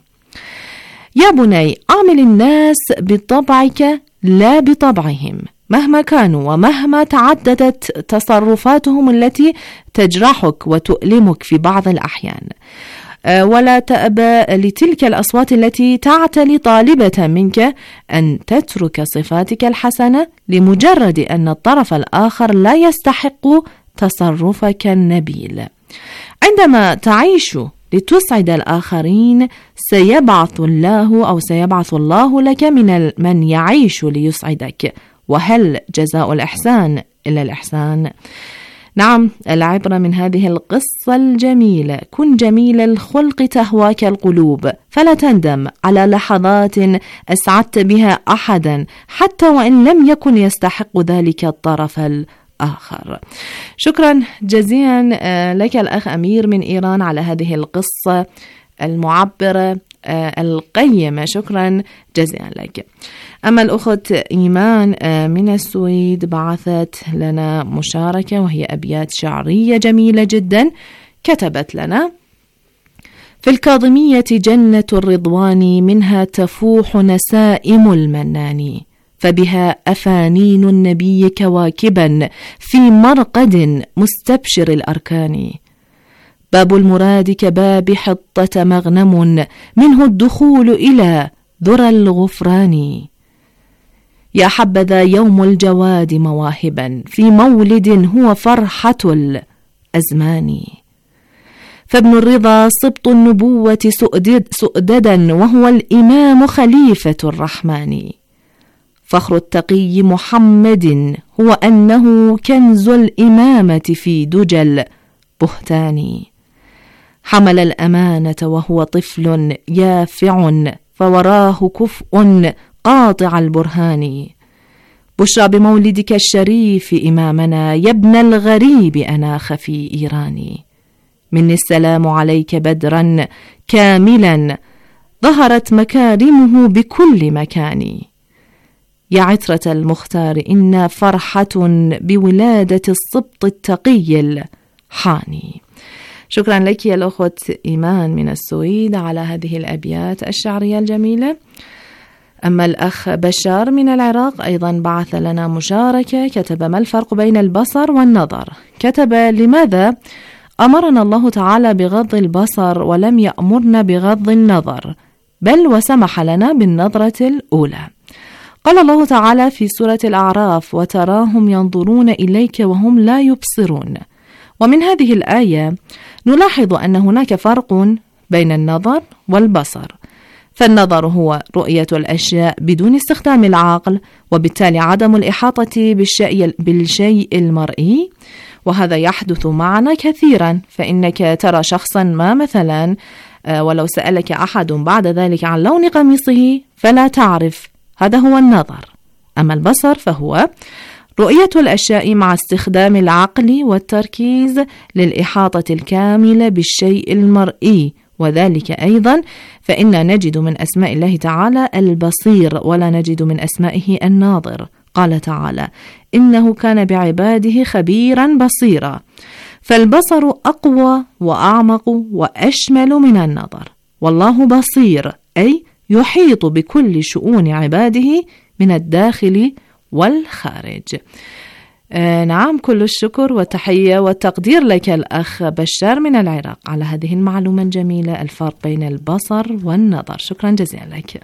يا بني، أعمل الناس بطبعك لا بطبعهم، مهما كانوا ومهما تعددت تصرفاتهم التي تجرحك وتؤلمك في بعض الأحيان، ولا تأبى لتلك الأصوات التي تعتلي طالبة منك أن تترك صفاتك الحسنة لمجرد أن الطرف الآخر لا يستحق تصرفك النبيل. عندما تعيش لتسعد الآخرين سيبعث الله أو سيبعث الله لك من من يعيش ليسعدك، وهل جزاء الإحسان إلا الإحسان؟ نعم، العبرة من هذه القصة الجميلة: كن جميل الخلق تهواك القلوب، فلا تندم على لحظات أسعدت بها أحدا حتى وإن لم يكن يستحق ذلك الطرف الآخر. شكرا جزيلا لك الأخ أمير من إيران على هذه القصة المعبرة القيمة. شكرا جزيلا لك. أما الأخت إيمان من السويد بعثت لنا مشاركة، وهي أبيات شعرية جميلة جدا. كتبت لنا: في الكاظمية جنة الرضوان، منها تفوح نسائم المنان، فبها أفانين النبي كواكبا في مرقد مستبشر الأركان. باب المراد كباب حطة مغنم، منه الدخول إلى ذرى الغفران. يا حبذا يوم الجواد مواهبا، في مولد هو فرحة الأزمان. فابن الرضا سبط النبوة سؤدد سؤددا، وهو الإمام خليفة الرحمن. فخر التقي محمد هو أنه كنز الإمامة في دجى البهتان. حمل الأمانة وهو طفل يافع، فوراه كفء قاطع البرهان. بشرى بمولدك الشريف إمامنا، يا ابن الغريب أناخ في إيران. مني السلام عليك بدرا كاملا، ظهرت مكارمه بكل مكان. يا عترة المختار إن فرحة بولادة السبط التقي الحاني. شكرا لك يا الأخت إيمان من السويد على هذه الأبيات الشعرية الجميلة. أما الأخ بشار من العراق أيضا بعث لنا مشاركة، كتب: ما الفرق بين البصر والنظر؟ كتب: لماذا أمرنا الله تعالى بغض البصر ولم يأمرنا بغض النظر، بل وسمح لنا بالنظرة الأولى؟ قال الله تعالى في سورة الأعراف: وتراهم ينظرون إليك وهم لا يبصرون. ومن هذه الآية نلاحظ أن هناك فرق بين النظر والبصر، فالنظر هو رؤية الأشياء بدون استخدام العقل، وبالتالي عدم الإحاطة بالشيء, بالشيء المرئي، وهذا يحدث معنا كثيرا، فإنك ترى شخصا ما مثلا ولو سألك أحد بعد ذلك عن لون قميصه فلا تعرف، هذا هو النظر. أما البصر فهو رؤية الأشياء مع استخدام العقل والتركيز للإحاطة الكاملة بالشيء المرئي، وذلك أيضا فإن نجد من أسماء الله تعالى البصير ولا نجد من أسمائه الناظر. قال تعالى: إنه كان بعباده خبيرا بصيرا. فالبصر أقوى وأعمق وأشمل من النظر، والله بصير أي يحيط بكل شؤون عباده من الداخل والخارج. آه نعم، كل الشكر والتحية والتقدير لك الأخ بشار من العراق على هذه المعلومة الجميلة، الفرق بين البصر والنظر. شكرا جزيلا لك.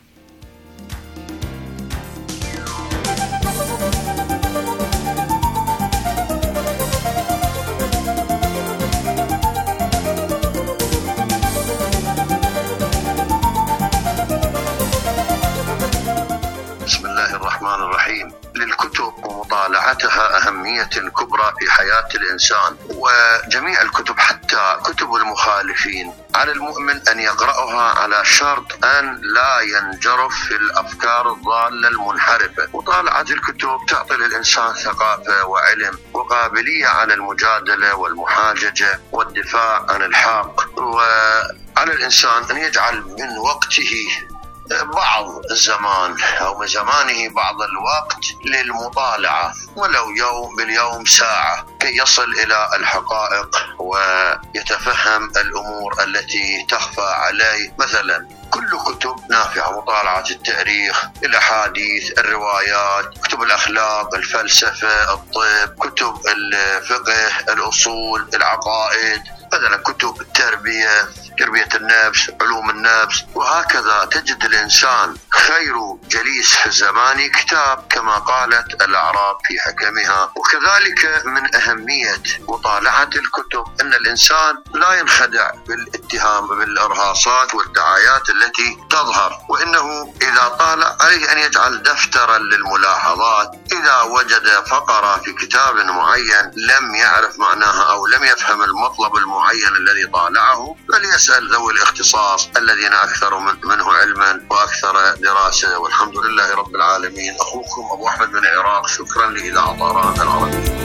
للكتب ومطالعتها أهمية كبرى في حياة الإنسان، وجميع الكتب حتى كتب المخالفين على المؤمن أن يقرأها على شرط أن لا ينجرف في الأفكار الضالة المنحرفة. مطالعة الكتب تعطي للإنسان ثقافة وعلم وقابلية على المجادلة والمحاججة والدفاع عن الحق، وعلى الإنسان أن يجعل من وقته بعض الزمان أو من زمانه بعض الوقت للمطالعة، ولو يوم باليوم ساعة، كي يصل إلى الحقائق ويتفهم الأمور التي تخفى عليه. مثلا كل كتب نافعة: مطالعة التاريخ، الأحاديث، الروايات، كتب الأخلاق، الفلسفة، الطب، كتب الفقه، الأصول، العقائد، مثلا كتب التربية، تربية النفس، علوم النفس، وهكذا. تجد الإنسان خير جليس في الزمان كتاب، كما قالت الأعراب في حكمها. وكذلك من أهمية مطالعة الكتب أن الإنسان لا ينخدع بالاتهام بالإرهاصات والدعايات التي تظهر، وإنه إذا طالع عليه أن يجعل دفترا للملاحظات. إذا وجد فقرة في كتاب معين لم يعرف معناها أو لم يفهم المطلب المعين الذي طالعه، فليسأل ذوي الاختصاص الذين أكثر من منه علما وأكثر دراسة. والحمد لله رب العالمين. أخوكم أبو أحمد من العراق. شكرا لإذاعة طهران العربية.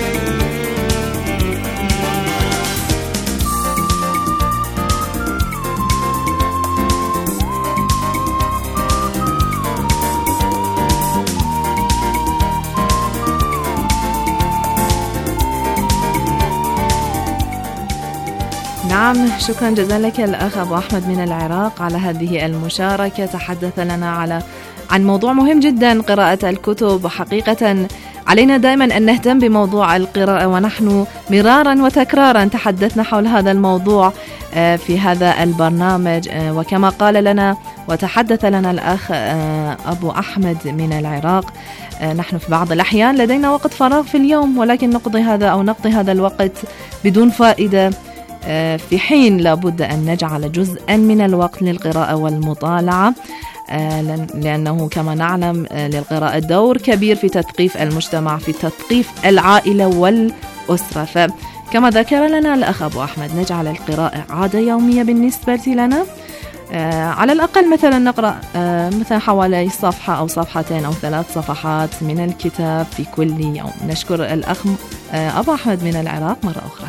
نعم، شكرا جزيلا لك الأخ أبو أحمد من العراق على هذه المشاركة. تحدث لنا على عن موضوع مهم جدا، قراءة الكتب. وحقيقة علينا دائما أن نهتم بموضوع القراءة، ونحن مرارا وتكرارا تحدثنا حول هذا الموضوع في هذا البرنامج. وكما قال لنا وتحدث لنا الأخ أبو أحمد من العراق، نحن في بعض الأحيان لدينا وقت فراغ في اليوم، ولكن نقضي هذا أو نقضي هذا الوقت بدون فائدة، في حين لابد أن نجعل جزءا من الوقت للقراءة والمطالعة، لأنه كما نعلم للقراءة دور كبير في تثقيف المجتمع، في تثقيف العائلة والأسرة. فكما ذكر لنا الأخ أبو أحمد، نجعل القراءة عادة يومية بالنسبة لنا، على الأقل مثلا نقرأ مثلا حوالي صفحة أو صفحتين أو ثلاث صفحات من الكتاب في كل يوم. نشكر الأخ أبو أحمد من العراق مرة أخرى.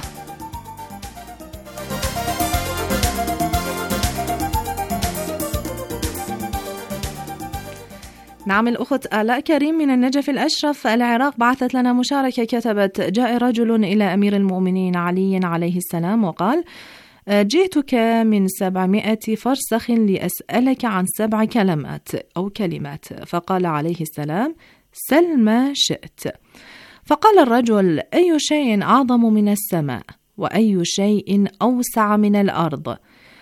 نعم، الأخت آلاء كريم من النجف الأشرف العراق بعثت لنا مشاركة كتبت: جاء رجل إلى أمير المؤمنين علي عليه السلام وقال: جئتك من سبعمائة فرسخ لأسألك عن سبع كلمات أو كلمات. فقال عليه السلام: سل ما شئت. فقال الرجل: أي شيء أعظم من السماء؟ وأي شيء أوسع من الأرض؟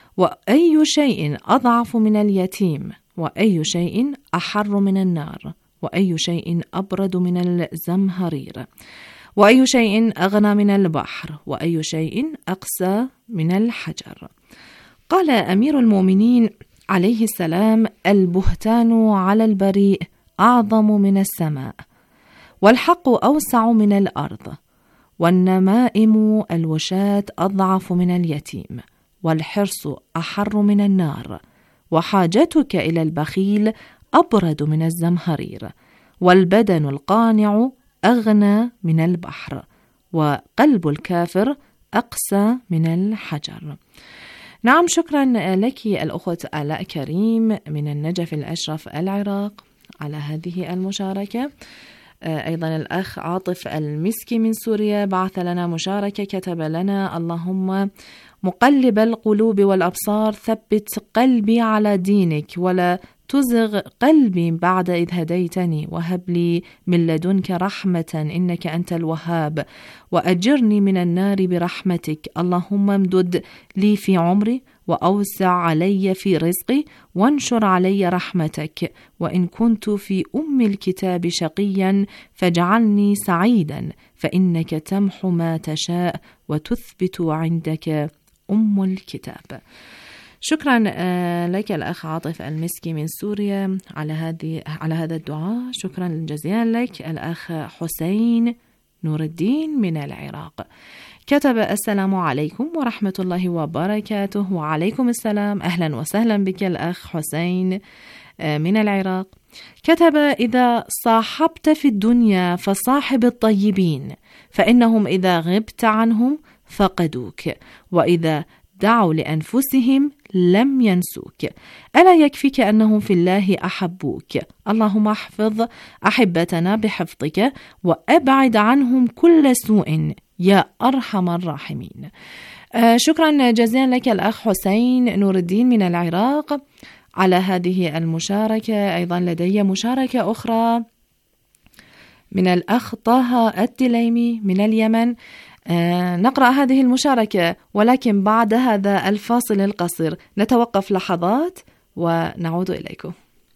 وأي شيء أضعف من اليتيم؟ وأي شيء أحر من النار؟ وأي شيء أبرد من الزمهرير؟ وأي شيء أغنى من البحر؟ وأي شيء أقسى من الحجر؟ قال أمير المؤمنين عليه السلام: البهتان على البريء أعظم من السماء، والحق أوسع من الأرض، والنمائم الوشاة أضعف من اليتيم، والحرص أحر من النار، وحاجتك إلى البخيل أبرد من الزمهرير، والبدن القانع أغنى من البحر، وقلب الكافر أقسى من الحجر. نعم، شكرا لك الأخت آلاء كريم من النجف الأشرف العراق على هذه المشاركة. أيضا الأخ عاطف المسكي من سوريا بعث لنا مشاركة كتب لنا: اللهم مقلب القلوب والأبصار ثبت قلبي على دينك ولا تزغ قلبي بعد إذ هديتني، وهب لي من لدنك رحمة إنك أنت الوهاب، وأجرني من النار برحمتك. اللهم امدد لي في عمري وأوسع علي في رزقي وانشر علي رحمتك، وإن كنت في أم الكتاب شقيا فاجعلني سعيدا، فإنك تمحو ما تشاء وتثبت عندك أم الكتاب. شكرا لك الأخ عاطف المسكي من سوريا على هذه على هذا الدعاء. شكرا جزيلا لك الأخ حسين نور الدين من العراق كتب: السلام عليكم ورحمة الله وبركاته. وعليكم السلام، أهلا وسهلا بك الأخ حسين من العراق. كتب: إذا صاحبت في الدنيا فصاحب الطيبين، فإنهم إذا غبت عنهم فقدوك، وإذا دعوا لأنفسهم لم ينسوك. ألا يكفيك أنهم في الله أحبوك؟ اللهم احفظ أحبتنا بحفظك وأبعد عنهم كل سوء يا أرحم الراحمين. آه شكرا جزيلا لك الأخ حسين نور الدين من العراق على هذه المشاركة. أيضا لدي مشاركة أخرى من الأخ طه التليمي من اليمن. آه نقرأ هذه المشاركة ولكن بعد هذا الفاصل القصير. نتوقف لحظات ونعود إليكم.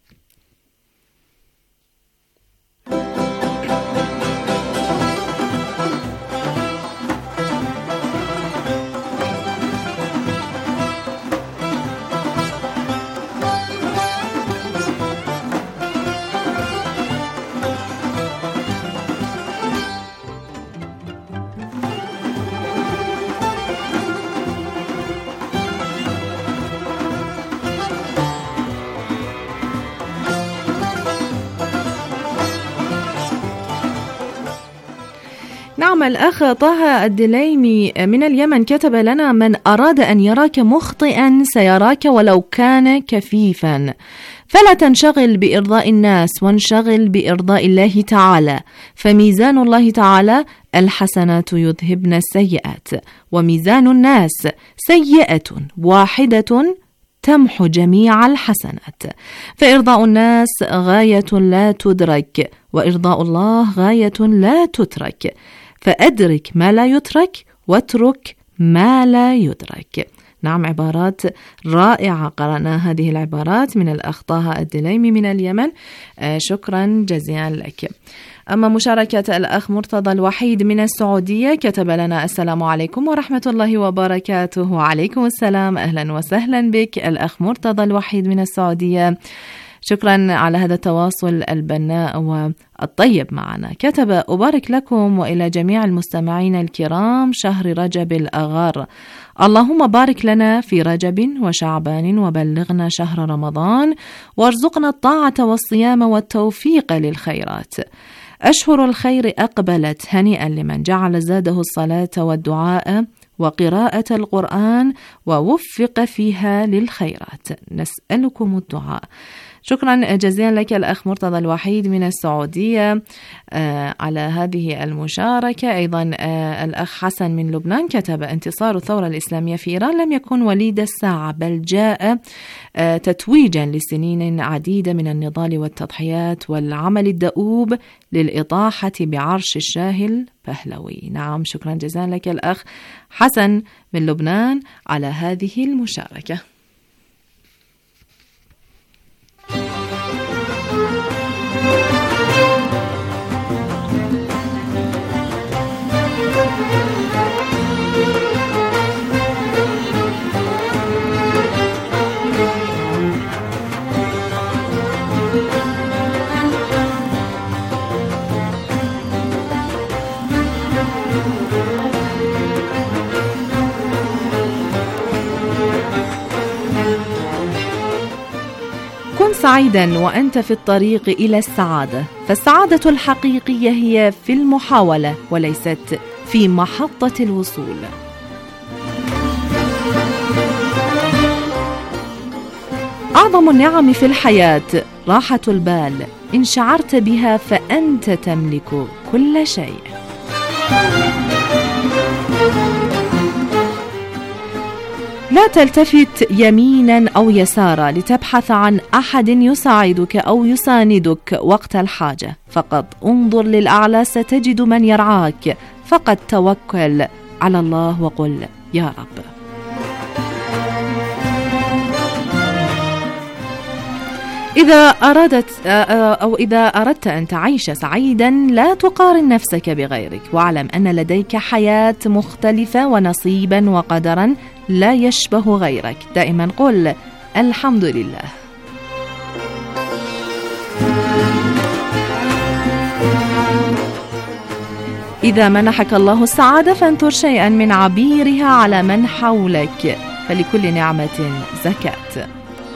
نعم، الأخ طه الدليمي من اليمن كتب لنا: من أراد أن يراك مخطئا سيراك ولو كان كفيفا، فلا تنشغل بإرضاء الناس وانشغل بإرضاء الله تعالى، فميزان الله تعالى الحسنات يذهبن السيئات، وميزان الناس سيئة واحدة تمحو جميع الحسنات، فإرضاء الناس غاية لا تدرك، وإرضاء الله غاية لا تترك، فأدرك ما لا يترك واترك ما لا يدرك. نعم، عبارات رائعة قرأنا هذه العبارات من الأخ طه الدليمي من اليمن. آه شكرا جزيلا لك. أما مشاركة الأخ مرتضى الوحيد من السعودية كتب لنا: السلام عليكم ورحمة الله وبركاته. وعليكم السلام، أهلا وسهلا بك الأخ مرتضى الوحيد من السعودية. شكرا على هذا التواصل البناء والطيب معنا. كتب: أبارك لكم وإلى جميع المستمعين الكرام شهر رجب الأغار، اللهم بارك لنا في رجب وشعبان وبلغنا شهر رمضان وارزقنا الطاعة والصيام والتوفيق للخيرات. أشهر الخير أقبلت، هنيئا لمن جعل زاده الصلاة والدعاء وقراءة القرآن ووفق فيها للخيرات. نسألكم الدعاء. شكرا جزيلا لك الأخ مرتضى الوحيد من السعودية آه على هذه المشاركة. أيضا آه الأخ حسن من لبنان كتب: انتصار الثورة الإسلامية في إيران لم يكن وليد الساعة، بل جاء آه تتويجا لسنين عديدة من النضال والتضحيات والعمل الدؤوب للإطاحة بعرش الشاه البهلوي. نعم، شكرا جزيلا لك الأخ حسن من لبنان على هذه المشاركة. كن سعيدا وأنت في الطريق إلى السعادة، فالسعادة الحقيقية هي في المحاولة وليست في محطة الوصول. أعظم النعم في الحياة راحة البال، إن شعرت بها فأنت تملك كل شيء. لا تلتفت يمينا أو يسارا لتبحث عن أحد يساعدك أو يساندك وقت الحاجة، فقط انظر للأعلى ستجد من يرعاك، فقط توكل على الله وقل يا رب. إذا أردت أو إذا أردت أن تعيش سعيدا لا تقارن نفسك بغيرك، واعلم أن لديك حياة مختلفة ونصيبا وقدرا لا يشبه غيرك. دائما قل الحمد لله. إذا منحك الله السعادة فانثر شيئا من عبيرها على من حولك، فلكل نعمة زكاة.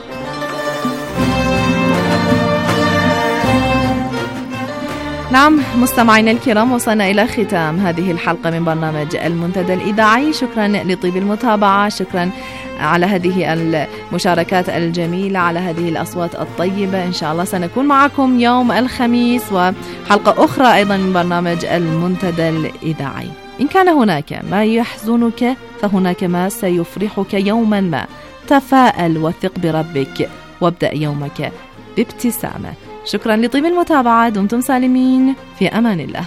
نعم مستمعينا الكرام، وصلنا إلى ختام هذه الحلقة من برنامج المنتدى الإذاعي. شكرا لطيب المتابعة، شكرا على هذه المشاركات الجميلة، على هذه الأصوات الطيبة. إن شاء الله سنكون معكم يوم الخميس وحلقة أخرى أيضا من برنامج المنتدى الإذاعي. إن كان هناك ما يحزنك فهناك ما سيفرحك يوما ما. تفاءل وثق بربك وابدأ يومك بابتسامة. شكرا لطيب المتابعة، دمتم سالمين، في أمان الله.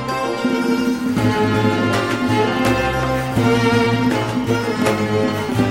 Thank you.